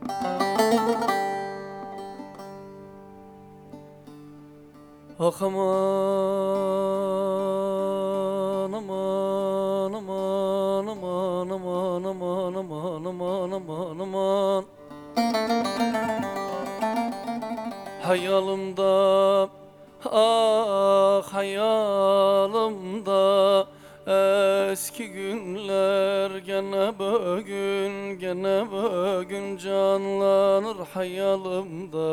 Ah aman aman aman aman aman aman aman aman aman aman. Hayalımda, ah hayalımda eski günler gene bugün canlanır hayalımda.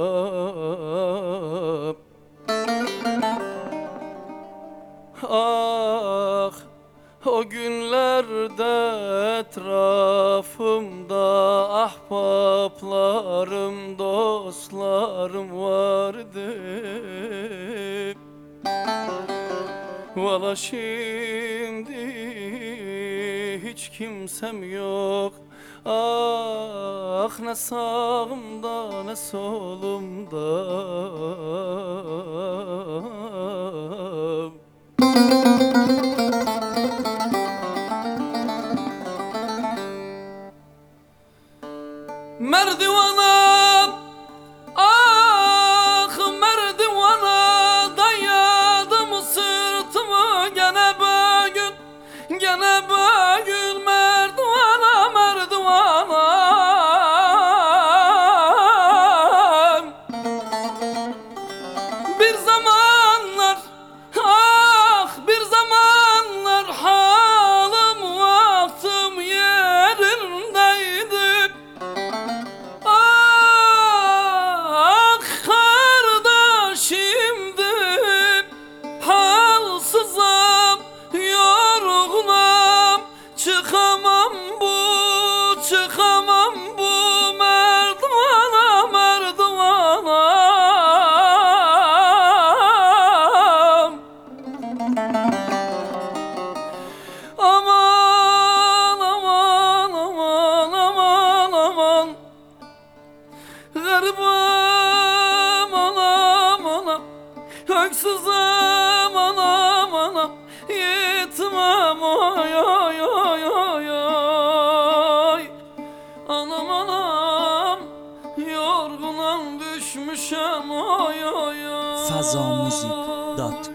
Ah o günlerde etrafımda ahbaplarım, dostlarım vardı. Valla şimdi hiç kimsem yok. Ah ne sağımda ne solumda. Merdivana, ah merdivana dayadım sırtımı gene bugün merdivana merdivana. Bir zamanlar, ah bir zamanlar halim vaktim yerindeydi. Halsızım, yorgunum, çıkamam bu merdivana merdivana. Aman aman aman aman aman, garibim anam anam, öksüzüm anam anam, yetmem oy oy oy oy oy. Anam anam, yorgunum düşmüşem oy oy oy. Fazamuzik.com